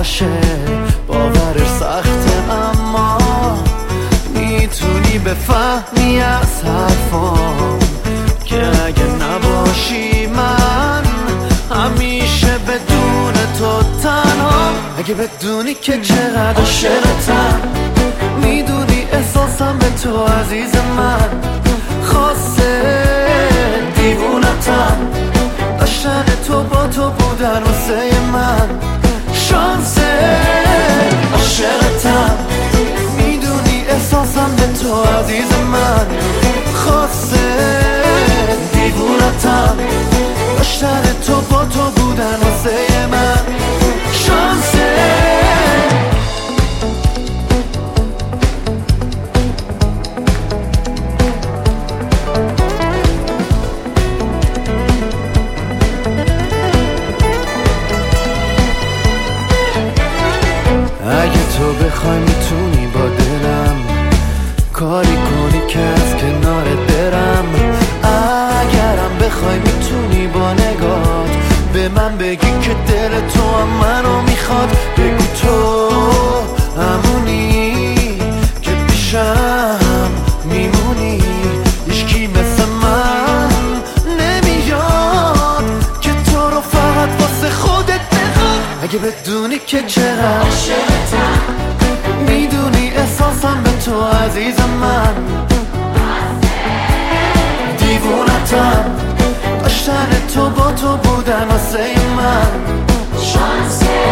باشه باورش سخته، اما میتونی بفهمی از حرفام که اگه نباشی من همیشه بدون تو تنها. اگه بدونی که چقدر عاشقتم، میدونی احساسم به تو عزیز من خاصه، دیوونتم داشتن تو با تو بودن واسه من شانسه. عاشقتم میدونی احساسم به تو عزیز من خاصه، دیوونتم داشتن تو با تو بودن واسه من شانسه. اگه تو بخوای میتونی با دلم کاری کنی که از کنارت برم. اگرم بخوای میتونی با نگات به من بگی که دل تو هم منو میخواد. بگو تو همونی که پیشم میمونی، هیچکی مثل من نمیاد که تو رو فقط واسه خودت بخواد. اگه بدونی که چقدر عاشقتم، میدونی احساسم به تو عزیز من دیوونتم داشتن تو با تو بودن واسه من شانسه.